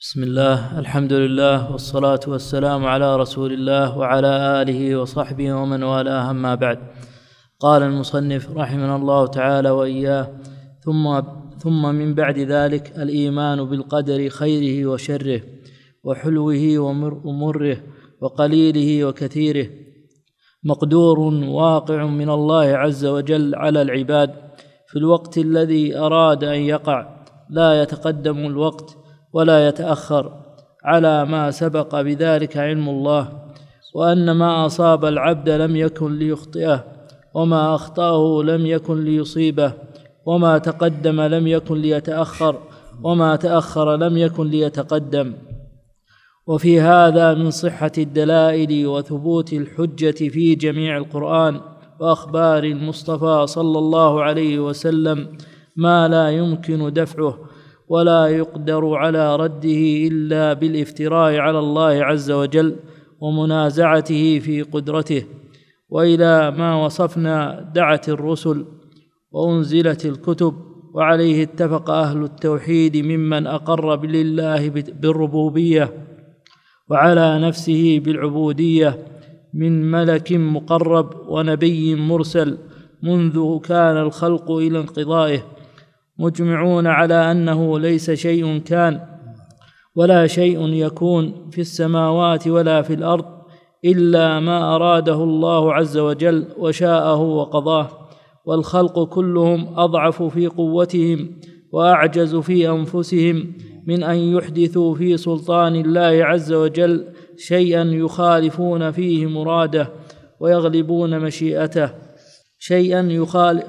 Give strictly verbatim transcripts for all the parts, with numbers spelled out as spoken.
بسم الله، الحمد لله، والصلاة والسلام على رسول الله وعلى آله وصحبه ومن والاه، أما بعد. قال المصنف رحمه الله تعالى وإياه: ثم, ثم من بعد ذلك الإيمان بالقدر خيره وشره وحلوه ومره وقليله وكثيره، مقدور واقع من الله عز وجل على العباد في الوقت الذي أراد أن يقع، لا يتقدم الوقت ولا يتأخر على ما سبق بذلك علم الله، وأن ما أصاب العبد لم يكن ليخطئه، وما أخطأه لم يكن ليصيبه، وما تقدم لم يكن ليتأخر، وما تأخر لم يكن ليتقدم. وفي هذا من صحة الدلائل وثبوت الحجة في جميع القرآن وأخبار المصطفى صلى الله عليه وسلم ما لا يمكن دفعه ولا يقدر على رده إلا بالافتراء على الله عز وجل ومنازعته في قدرته. وإلى ما وصفنا دعت الرسل وأنزلت الكتب، وعليه اتفق أهل التوحيد ممن أقر لله بالربوبية وعلى نفسه بالعبودية من ملك مقرب ونبي مرسل منذ كان الخلق إلى انقضائه، مجمعون على أنه ليس شيء كان ولا شيء يكون في السماوات ولا في الأرض إلا ما أراده الله عز وجل وشاءه وقضاه، والخلق كلهم أضعف في قوتهم وأعجز في أنفسهم من أن يحدثوا في سلطان الله عز وجل شيئا يخالفون فيه مراده ويغلبون مشيئته، شيئا يخالف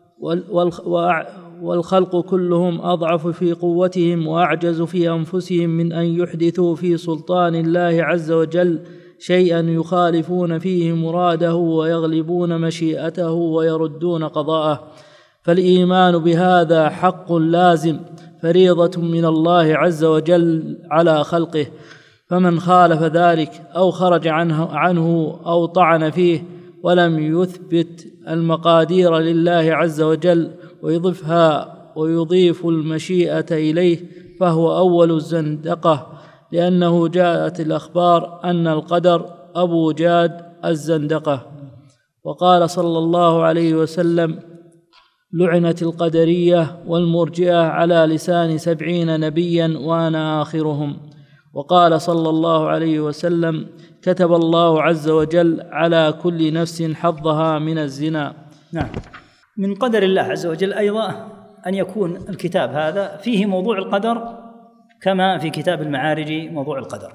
والخلق كلهم أضعف في قوتهم وأعجز في أنفسهم من أن يحدثوا في سلطان الله عز وجل شيئا يخالفون فيه مراده ويغلبون مشيئته ويردون قضاءه. فالإيمان بهذا حق لازم، فريضة من الله عز وجل على خلقه، فمن خالف ذلك أو خرج عنه, عنه أو طعن فيه ولم يثبت المقادير لله عز وجل ويضيفها ويضيف المشيئة إليه فهو أول الزندقة، لأنه جاءت الأخبار أن القدر أبو جاد الزندقة. وقال صلى الله عليه وسلم: لعنت القدرية والمرجئة على لسان سبعين نبيا وأنا آخرهم. وقال صلى الله عليه وسلم: كتب الله عز وجل على كل نفس حظها من الزنا. نعم، من قدر الله عز وجل أيضا أن يكون الكتاب هذا فيه موضوع القدر كما في كتاب المعارج موضوع القدر.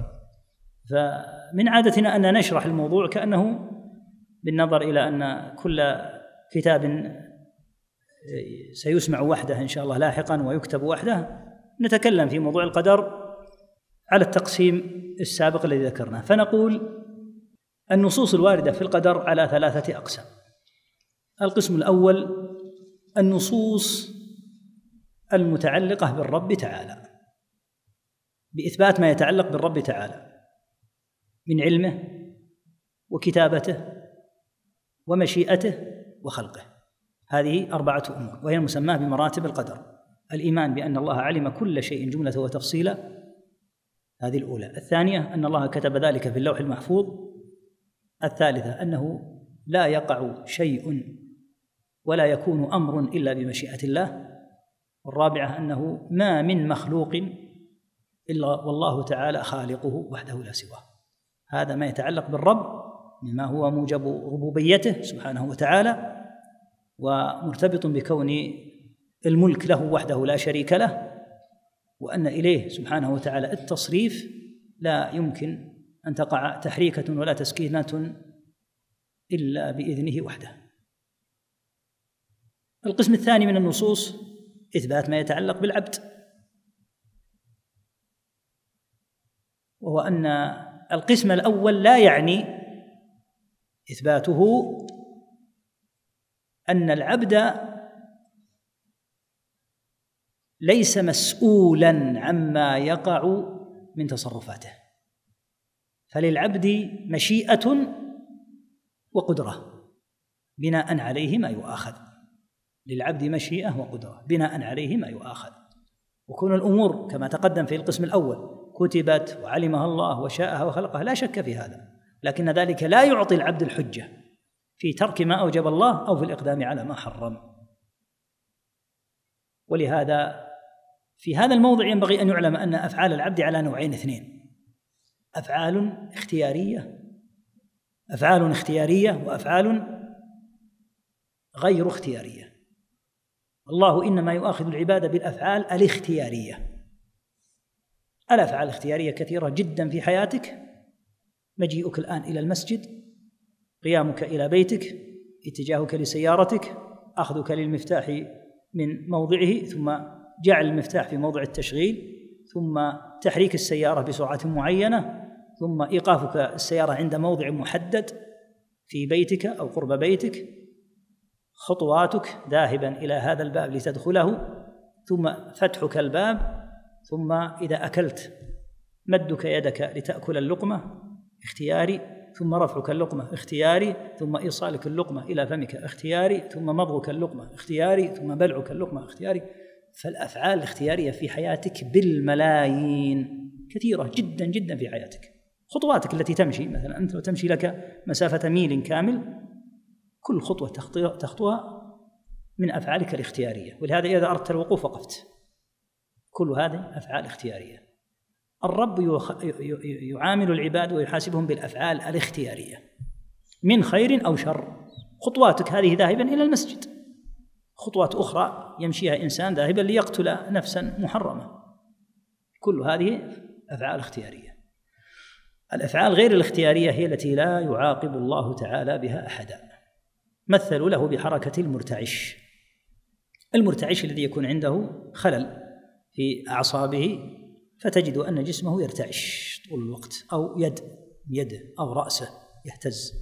فمن عادتنا أن نشرح الموضوع كأنه بالنظر إلى أن كل كتاب سيسمع وحده إن شاء الله لاحقا ويكتب وحده، نتكلم في موضوع القدر على التقسيم السابق الذي ذكرناه. فنقول النصوص الواردة في القدر على ثلاثة أقسام. القسم الأول النصوص المتعلقة بالرب تعالى، بإثبات ما يتعلق بالرب تعالى من علمه وكتابته ومشيئته وخلقه. هذه أربعة أمور، وهي المسماة بمراتب القدر. الإيمان بأن الله علم كل شيء جملة وتفصيلا، هذه الأولى. الثانية أن الله كتب ذلك في اللوح المحفوظ. الثالثة أنه لا يقع شيء ولا يكون أمر إلا بمشيئة الله. والرابعة أنه ما من مخلوق إلا والله تعالى خالقه وحده لا سواه. هذا ما يتعلق بالرب مما هو موجب ربوبيته سبحانه وتعالى، ومرتبط بكون الملك له وحده لا شريك له، وأن إليه سبحانه وتعالى التصريف لا يمكن أن تقع تحريكة ولا تسكينة إلا بإذنه وحده. القسم الثاني من النصوص إثبات ما يتعلق بالعبد، وهو أن القسم الأول لا يعني إثباته أن العبد ليس مسؤولاً عما يقع من تصرفاته، فللعبد مشيئة وقدرة بناء عليه ما يؤاخذ. للعبد مشيئة وقدرة بناء عليه ما يؤاخذ. وكون الأمور كما تقدم في القسم الأول كتبت وعلمها الله وشاءها وخلقها، لا شك في هذا، لكن ذلك لا يعطي العبد الحجة في ترك ما أوجب الله أو في الإقدام على ما حرم. ولهذا في هذا الموضع ينبغي أن يعلم أن أفعال العبد على نوعين اثنين: أفعال اختيارية أفعال اختيارية وأفعال غير اختيارية. الله إنما يؤاخذ العباد بالأفعال الاختيارية. الأفعال الاختيارية كثيرة جدا في حياتك: مجيئك الآن إلى المسجد، قيامك إلى بيتك، اتجاهك لسيارتك، أخذك للمفتاح من موضعه ثم جعل المفتاح في موضع التشغيل، ثم تحريك السيارة بسرعة معينة، ثم إيقافك السيارة عند موضع محدد في بيتك أو قرب بيتك، خطواتك ذاهبا إلى هذا الباب لتدخله، ثم فتحك الباب، ثم إذا أكلت مدك يدك لتأكل اللقمة اختياري، ثم رفعك اللقمة اختياري، ثم إيصالك اللقمة إلى فمك اختياري، ثم مضغك اللقمة اختياري، ثم بلعك اللقمة اختياري. فالأفعال الاختيارية في حياتك بالملايين، كثيرة جدا جدا في حياتك. خطواتك التي تمشي، مثلا أنت لو تمشي لك مسافة ميل كامل، كل خطوة تخطوها من أفعالك الاختيارية، ولهذا إذا أردت الوقوف وقفت. كل هذه أفعال اختيارية. الرب يعامل العباد ويحاسبهم بالأفعال الاختيارية من خير أو شر. خطواتك هذه ذاهبا إلى المسجد، خطوات أخرى يمشيها إنسان ذاهبا ليقتل نفسا محرمة. كل هذه أفعال اختيارية. الأفعال غير الاختيارية هي التي لا يعاقب الله تعالى بها أحدا. مثلوا له بحركة المرتعش. المرتعش الذي يكون عنده خلل في أعصابه، فتجد أن جسمه يرتعش طول الوقت، أو يد يده أو رأسه يهتز.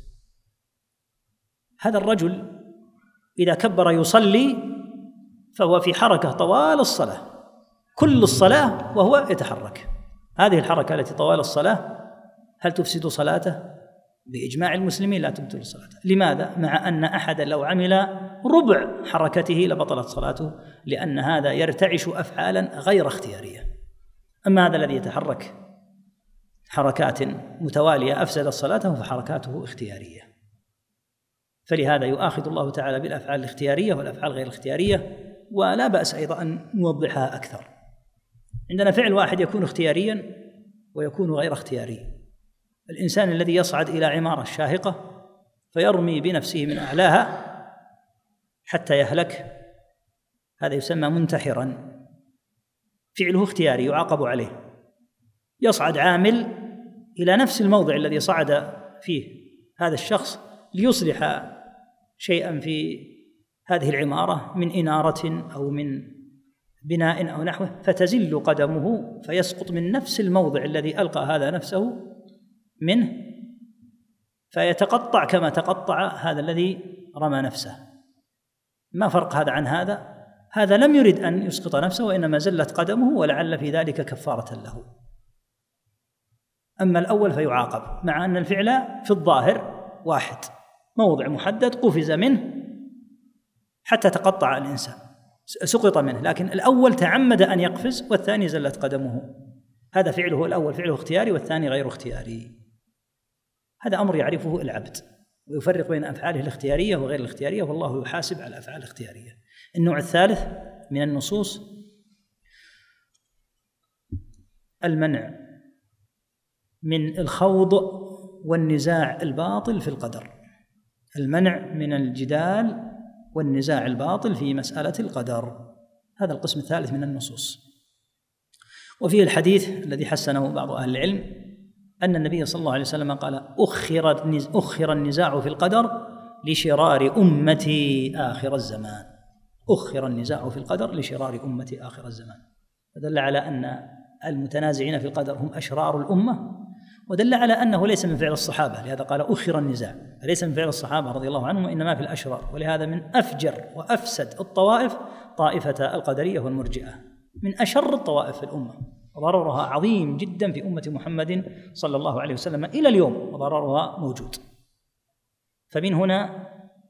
هذا الرجل إذا كبر يصلي فهو في حركة طوال الصلاة، كل الصلاة وهو يتحرك. هذه الحركة التي طوال الصلاة هل تفسد صلاته؟ بإجماع المسلمين لا تبطل صلاته. لماذا؟ مع أن أحد لو عمل ربع حركته لبطلت صلاته، لأن هذا يرتعش أفعالا غير اختيارية. أما هذا الذي يتحرك حركات متوالية أفسد صلاته فحركاته اختيارية. فلهذا يؤاخذ الله تعالى بالأفعال الاختيارية والأفعال غير الاختيارية، ولا بأس أيضا أن نوضحها أكثر. عندنا فعل واحد يكون اختياريا ويكون غير اختياري. الإنسان الذي يصعد إلى عمارة شاهقة فيرمي بنفسه من أعلاها حتى يهلك، هذا يسمى منتحرا، فعله اختياري يعاقب عليه. يصعد عامل إلى نفس الموضع الذي صعد فيه هذا الشخص ليصلح شيئا في هذه العمارة من إنارة أو من بناء أو نحوه، فتزل قدمه فيسقط من نفس الموضع الذي ألقى هذا نفسه منه، فيتقطع كما تقطع هذا الذي رمى نفسه. ما فرق هذا عن هذا؟ هذا لم يرد أن يسقط نفسه، وإنما زلت قدمه، ولعل في ذلك كفارة له. أما الأول فيعاقب، مع أن الفعل في الظاهر واحد، موضع محدد قفز منه حتى تقطع الإنسان، سقط منه، لكن الأول تعمد أن يقفز والثاني زلت قدمه. هذا فعله الأول فعله اختياري والثاني غير اختياري. هذا أمر يعرفه العبد ويفرق بين أفعاله الاختيارية وغير الاختيارية، والله يحاسب على الأفعال الاختيارية. النوع الثالث من النصوص المنع من الخوض والنزاع الباطل في القدر، المنع من الجدال والنزاع الباطل في مسألة القدر. هذا القسم الثالث من النصوص. وفيه الحديث الذي حسنه بعض أهل العلم أن النبي صلى الله عليه وسلم قال: أخر أخر النزاع في القدر لشرار أمتي آخر الزمان. أخر النزاع في القدر لشرار أمتي آخر الزمان. فدل على أن المتنازعين في القدر هم أشرار الأمة، ودل على أنه ليس من فعل الصحابة، لهذا قال أخر النزاع، ليس من فعل الصحابة رضي الله عنهم، وإنما في الأشرار. ولهذا من أفجر وأفسد الطوائف طائفة القدرية والمرجئة، من أشر الطوائف في الأمة، وضررها عظيم جدا في أمة محمد صلى الله عليه وسلم إلى اليوم، وضررها موجود. فمن هنا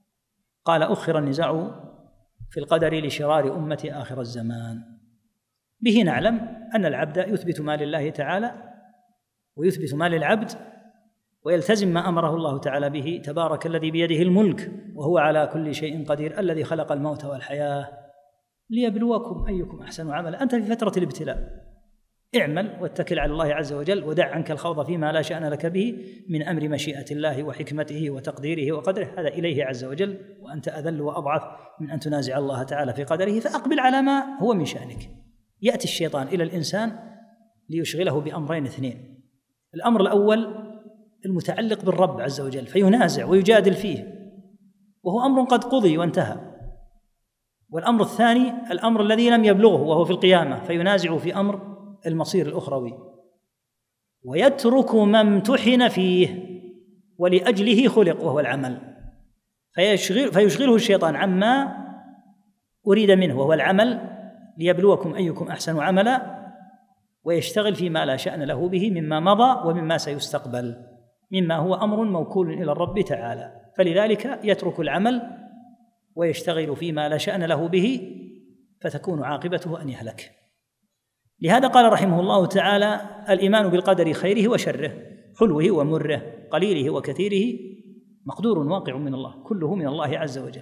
قال: أخر النزاع في القدر لشرار أمة آخر الزمان. به نعلم أن العبد يثبت ما لله تعالى ويثبت ما للعبد ويلتزم ما أمره الله تعالى به. تبارك الذي بيده الملك وهو على كل شيء قدير الذي خلق الموت والحياة ليبلوكم أيكم أحسن عملا. أنت في فترة الابتلاء، اعمل واتكل على الله عز وجل ودع عنك الخوض فيما لا شأن لك به من أمر مشيئة الله وحكمته وتقديره وقدره، هذا إليه عز وجل، وأنت أذل وأضعف من أن تنازع الله تعالى في قدره، فأقبل على ما هو من شأنك. يأتي الشيطان إلى الإنسان ليشغله بأمرين اثنين: الأمر الأول المتعلق بالرب عز وجل فينازع ويجادل فيه وهو أمر قد قضي وانتهى، والأمر الثاني الأمر الذي لم يبلغه وهو في القيامة فينازع في أمر المصير الأخروي، ويترك ما امتحن فيه ولأجله خلق وهو العمل، فيشغل فيشغله الشيطان عما أريد منه وهو العمل ليبلوكم أيكم أحسن عملا، ويشتغل فيما لا شأن له به مما مضى ومما سيستقبل مما هو أمر موكول إلى الرب تعالى، فلذلك يترك العمل ويشتغل فيما لا شأن له به فتكون عاقبته أن يهلك. لهذا قال رحمه الله تعالى: الإيمان بالقدر خيره وشره، حلوه ومره، قليله وكثيره، مقدور واقع من الله، كله من الله عز وجل.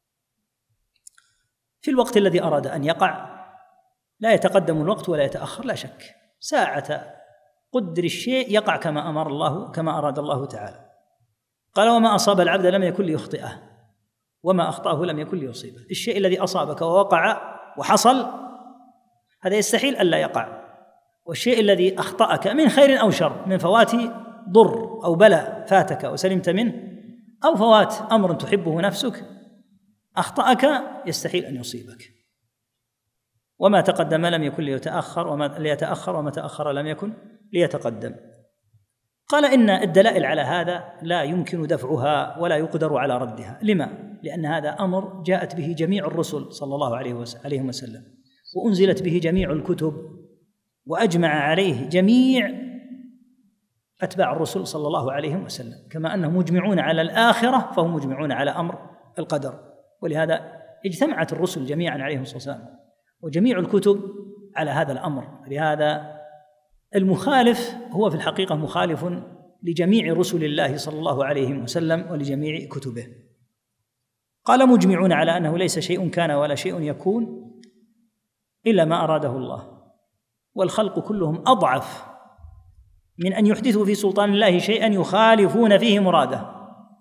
في الوقت الذي أراد أن يقع لا يتقدم الوقت ولا يتأخر، لا شك، ساعة قدر الشيء يقع كما أمر الله كما أراد الله تعالى. قال: وما أصاب العبد لم يكن ليخطئه وما أخطأه لم يكن ليصيبه. الشيء الذي أصابك ووقع وحصل هذا يستحيل ألا يقع، والشيء الذي أخطأك من خير أو شر، من فوات ضر أو بلاء فاتك وسلمت منه، أو فوات أمر تحبه نفسك أخطأك، يستحيل أن يصيبك. وما تقدم لم يكن ليتأخر وما ليتأخر وما تأخر لم يكن ليتقدم. قال: إن الدلائل على هذا لا يمكن دفعها ولا يقدر على ردها. لما؟ لأن هذا أمر جاءت به جميع الرسل صلى الله عليه وسلم، وأنزلت به جميع الكتب، وأجمع عليه جميع أتباع الرسل صلى الله عليه وسلم، كما أنهم مجمعون على الآخرة فهم مجمعون على أمر القدر. ولهذا اجتمعت الرسل جميعا عليهم الصلاة والسلام وجميع الكتب على هذا الأمر. لهذا المخالف هو في الحقيقة مخالف لجميع رسل الله صلى الله عليه وسلم ولجميع كتبه. قال: مجمعون على أنه ليس شيء كان ولا شيء يكون إلا ما أراده الله، والخلق كلهم أضعف من أن يحدثوا في سلطان الله شيئا يخالفون فيه مراده.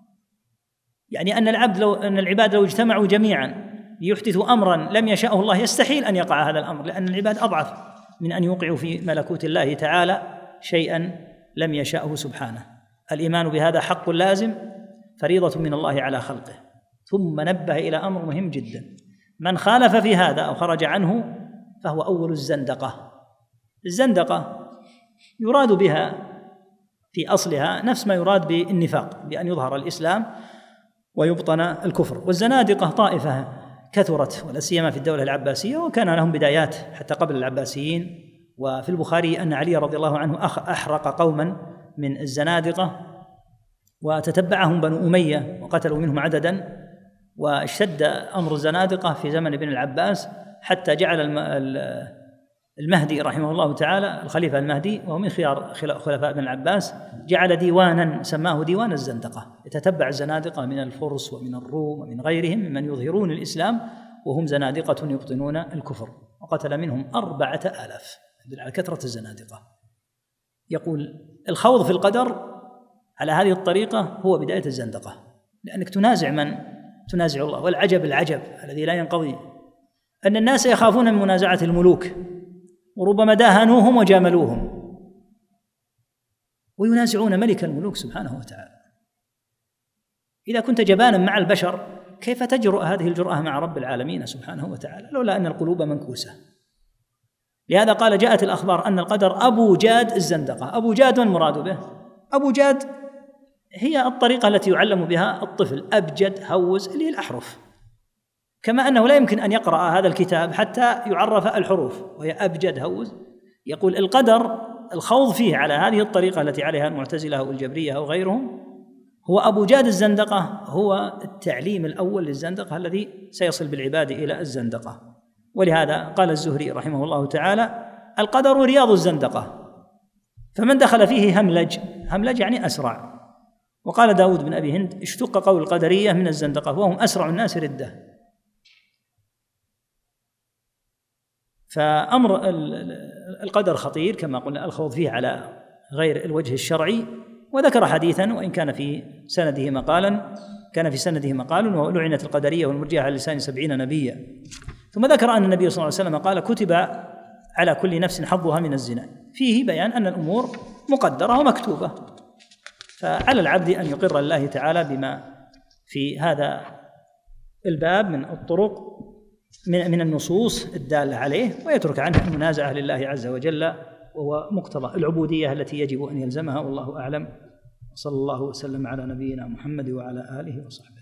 يعني أن العبد لو أن العباد لو اجتمعوا جميعا ليحدثوا أمرا لم يشأه الله يستحيل أن يقع هذا الأمر، لأن العباد أضعف من أن يوقعوا في ملكوت الله تعالى شيئا لم يشأه سبحانه. الإيمان بهذا حق لازم، فريضة من الله على خلقه. ثم نبه إلى أمر مهم جدا: من خالف في هذا أو خرج عنه فهو أول الزندقة. الزندقة يراد بها في أصلها نفس ما يراد بالنفاق، بأن يظهر الإسلام ويبطن الكفر. والزنادقة طائفة كثرت ولا سيما في الدولة العباسية، وكان لهم بدايات حتى قبل العباسيين. وفي البخاري أن علي رضي الله عنه أحرق قوما من الزنادقة وتتبعهم بنو أمية وقتلوا منهم عددا، واشتد أمر الزنادقة في زمن ابن العباس حتى جعل المهدي رحمه الله تعالى، الخليفة المهدي وهو من خيار خلفاء ابن العباس، جعل ديوانا سماه ديوان الزندقة، يتتبع الزنادقة من الفرس ومن الروم ومن غيرهم ممن يظهرون الإسلام وهم زنادقة يبطنون الكفر، وقتل منهم أربعة آلاف، يدل على كثرة الزنادقة. يقول: الخوض في القدر على هذه الطريقة هو بداية الزندقة، لأنك تنازع من تنازع الله. والعجب العجب الذي لا ينقضي أن الناس يخافون من منازعة الملوك، وربما داهنوهم وجاملوهم، وينازعون ملك الملوك سبحانه وتعالى. إذا كنت جبانا مع البشر كيف تجرؤ هذه الجرأة مع رب العالمين سبحانه وتعالى؟ لولا أن القلوب منكوسة. لهذا قال: جاءت الأخبار أن القدر أبو جاد الزندقة. أبو جاد من مراد به؟ أبو جاد هي الطريقة التي يعلم بها الطفل، أبجد هوز، اللي هي الأحرف، كما أنه لا يمكن أن يقرأ هذا الكتاب حتى يعرف الحروف، وهي أبجد هوز. يقول: القدر الخوض فيه على هذه الطريقة التي عليها المعتزلة أو الجبرية أو غيرهم هو أبو جاد الزندقة، هو التعليم الأول للزندقة الذي سيصل بالعباد إلى الزندقة. ولهذا قال الزهري رحمه الله تعالى: القدر رياض الزندقة، فمن دخل فيه هملج، هملج يعني أسرع. وقال داود بن أبي هند: اشتق قول القدرية من الزندقة وهم أسرع الناس ردة. فأمر القدر خطير كما قلنا، الخوض فيه على غير الوجه الشرعي. وذكر حديثا وإن كان في سنده مقالا كان في سنده مقال ولعنت القدرية والمرجئة على لسان سبعين نبيا. ثم ذكر أن النبي صلى الله عليه وسلم قال: كتب على كل نفس حظها من الزنا، فيه بيان أن الأمور مقدرة ومكتوبة، فعلى العبد أن يقر الله تعالى بما في هذا الباب من الطرق من من النصوص الدالة عليه، ويترك عنه المنازعة لله عز وجل، وهو مقتضى العبودية التي يجب أن يلزمها. والله أعلم، صلى الله وسلم على نبينا محمد وعلى آله وصحبه.